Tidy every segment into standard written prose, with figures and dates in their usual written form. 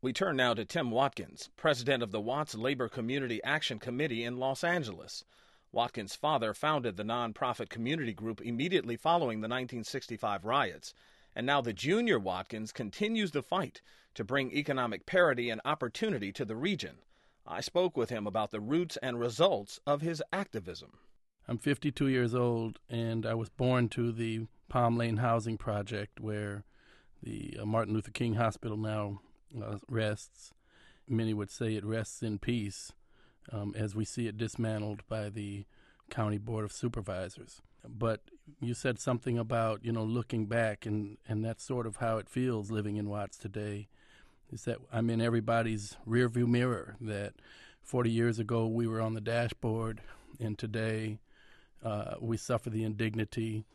We turn now to Tim Watkins, president of the Watts Labor Community Action Committee in Los Angeles. Watkins' father founded the nonprofit community group immediately following the 1965 riots, and now the junior Watkins continues the fight to bring economic parity and opportunity to the region. I spoke with him about the roots and results of his activism. I'm 52 years old, and I was born to the Palm Lane Housing Project, where the Martin Luther King Hospital now rests. Many would say it rests in peace as we see it dismantled by the County Board of Supervisors. But you said something about, looking back, and that's sort of how it feels living in Watts today, is that I'm in everybody's rearview mirror, that 40 years ago we were on the dashboard, and today we suffer the indignity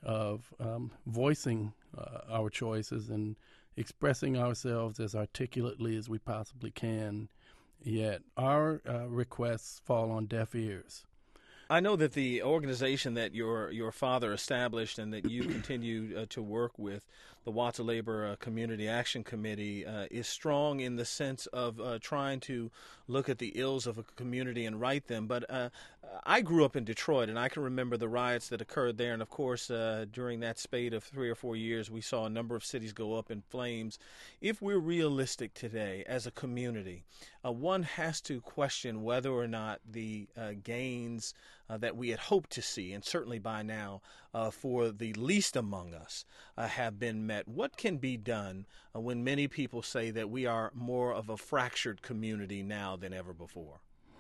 of voicing our choices and expressing ourselves as articulately as we possibly can, yet our requests fall on deaf ears. I know that the organization that your father established and that you continue to work with, the Watts Labor Community Action Committee, is strong in the sense of trying to look at the ills of a community and right them. But I grew up in Detroit, and I can remember the riots that occurred there. And, of course, during that spate of 3 or 4 years, we saw a number of cities go up in flames. If we're realistic today as a community, one has to question whether or not the gains that we had hoped to see, and certainly by now for the least among us, have been met. What can be done when many people say that we are more of a fractured community now than ever before?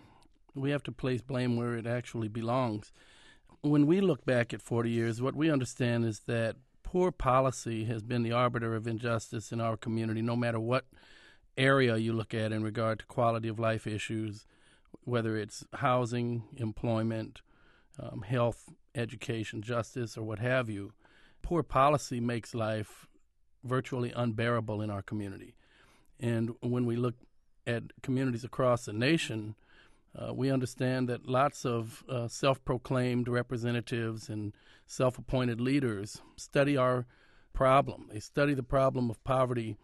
We have to place blame where it actually belongs. When we look back at 40 years, what we understand is that poor policy has been the arbiter of injustice in our community, no matter what area you look at in regard to quality of life issues, whether it's housing, employment, health, education, justice, or what have you. Poor policy makes life virtually unbearable in our community. And when we look at communities across the nation, we understand that lots of self-proclaimed representatives and self-appointed leaders study our problem. They study the problem of poverty,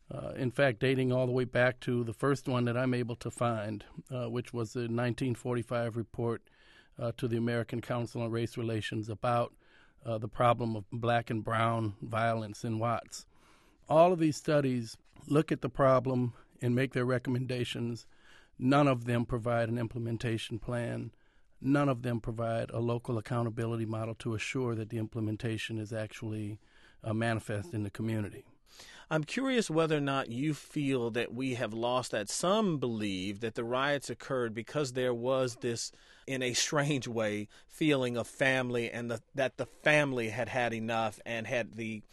in fact, dating all the way back to the first one that I'm able to find, which was the 1945 report to the American Council on Race Relations about the problem of black and brown violence in Watts. All of these studies look at the problem and make their recommendations. None of them provide an implementation plan. None of them provide a local accountability model to assure that the implementation is actually manifest in the community. I'm curious whether or not you feel that we have lost that. Some believe that the riots occurred because there was this, in a strange way, feeling of family, and that the family had had enough, and had the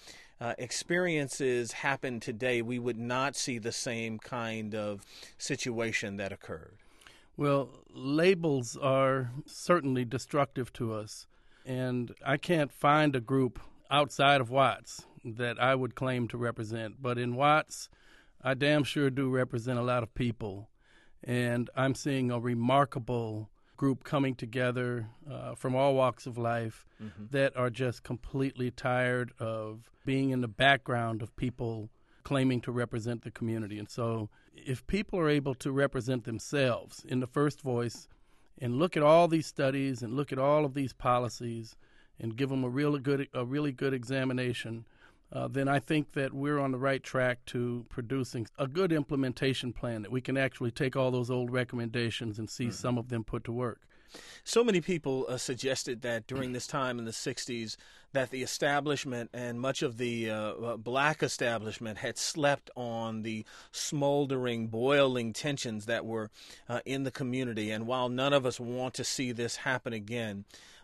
experiences happened today, we would not see the same kind of situation that occurred. Well, labels are certainly destructive to us, and I can't find a group outside of Watts that I would claim to represent. But in Watts, I damn sure do represent a lot of people, and I'm seeing a remarkable group coming together from all walks of life that are just completely tired of being in the background of people claiming to represent the community. And so if people are able to represent themselves in the first voice and look at all these studies and look at all of these policies and give them a really good examination, then I think that we're on the right track to producing a good implementation plan that we can actually take all those old recommendations and see some of them put to work. So many people suggested that during this time in the 60s that the establishment and much of the black establishment had slept on the smoldering, boiling tensions that were in the community. And while none of us want to see this happen again,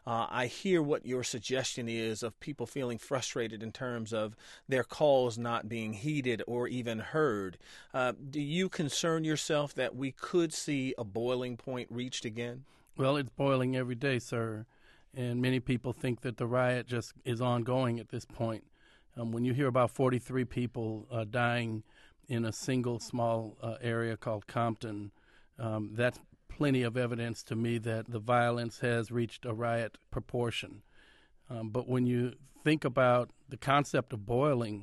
I hear what your suggestion is of people feeling frustrated in terms of their calls not being heeded or even heard. Do you concern yourself that we could see a boiling point reached again? Well, it's boiling every day, sir, and many people think that the riot just is ongoing at this point. When you hear about 43 people dying in a single small area called Compton, that's plenty of evidence to me that the violence has reached a riot proportion. But when you think about the concept of boiling,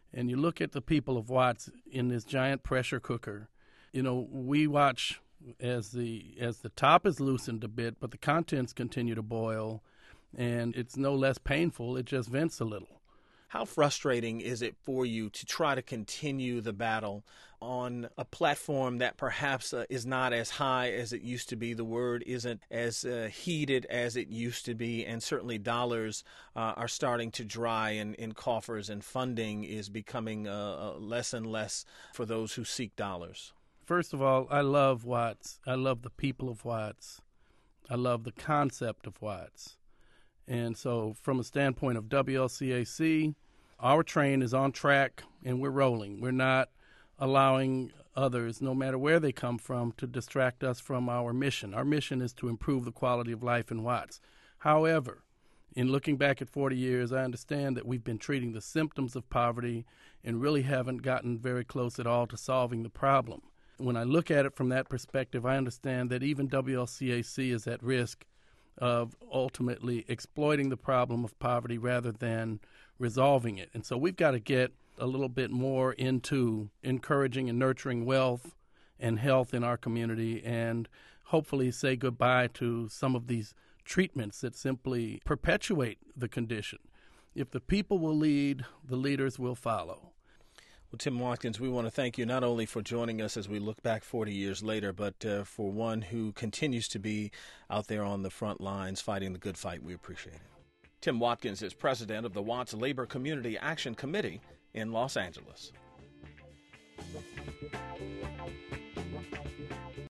and you look at the people of Watts in this giant pressure cooker, we watch as the top is loosened a bit, but the contents continue to boil, and it's no less painful. It just vents a little. How frustrating is it for you to try to continue the battle on a platform that perhaps is not as high as it used to be? The word isn't as heated as it used to be, and certainly dollars are starting to dry in coffers, and funding is becoming less and less for those who seek dollars. First of all, I love Watts. I love the people of Watts. I love the concept of Watts. And so from a standpoint of WLCAC, our train is on track and we're rolling. We're not allowing others, no matter where they come from, to distract us from our mission. Our mission is to improve the quality of life in Watts. However, in looking back at 40 years, I understand that we've been treating the symptoms of poverty and really haven't gotten very close at all to solving the problem. When I look at it from that perspective, I understand that even WLCAC is at risk of ultimately exploiting the problem of poverty rather than resolving it. And so we've got to get a little bit more into encouraging and nurturing wealth and health in our community, and hopefully say goodbye to some of these treatments that simply perpetuate the condition. If the people will lead, the leaders will follow. Well, Tim Watkins, we want to thank you not only for joining us as we look back 40 years later, but for one who continues to be out there on the front lines fighting the good fight. We appreciate it. Tim Watkins is president of the Watts Labor Community Action Committee in Los Angeles.